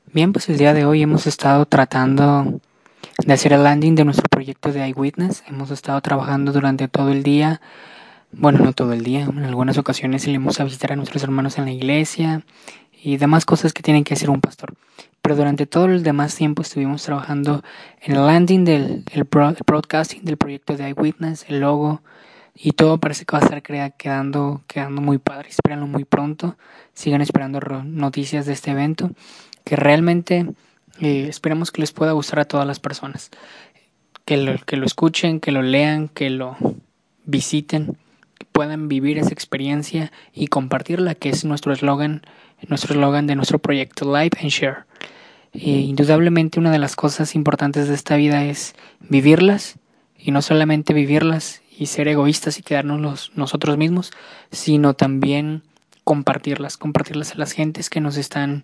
Bien, pues el día de hoy hemos estado tratando de hacer el landing de nuestro proyecto de Eyewitness. Hemos estado trabajando durante todo el día, bueno, no todo el día, en algunas ocasiones iremos a visitar a nuestros hermanos en la iglesia y demás cosas que tienen que hacer un pastor. Pero durante todo el demás tiempo estuvimos trabajando en el landing el broadcasting del proyecto de Eyewitness, el logo, y todo parece que va a estar quedando muy padre. Espérenlo muy pronto. Sigan esperando noticias de este evento, que realmente esperemos que les pueda gustar a todas las personas. Que lo escuchen, que lo lean, que lo visiten, que puedan vivir esa experiencia y compartirla, que es nuestro eslogan de nuestro proyecto, Live and Share. Indudablemente una de las cosas importantes de esta vida es vivirlas, y no solamente vivirlas y ser egoístas y quedarnos nosotros mismos, sino también compartirlas a las gentes que nos están,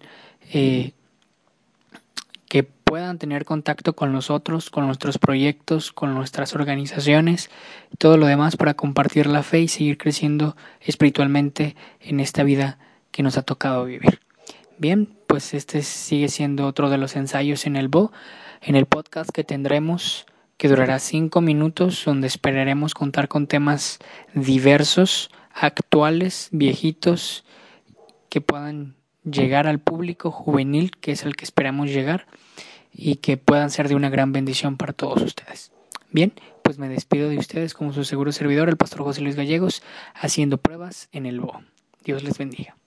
que puedan tener contacto con nosotros, con nuestros proyectos, con nuestras organizaciones, todo lo demás para compartir la fe y seguir creciendo espiritualmente en esta vida que nos ha tocado vivir. Bien, pues este sigue siendo otro de los ensayos en en el podcast que tendremos, que durará 5 minutos, donde esperaremos contar con temas diversos, actuales, viejitos, que puedan llegar al público juvenil, que es el que esperamos llegar, y que puedan ser de una gran bendición para todos ustedes. Bien, pues me despido de ustedes como su seguro servidor, el pastor José Luis Gallegos, haciendo pruebas en el Bo. Dios les bendiga.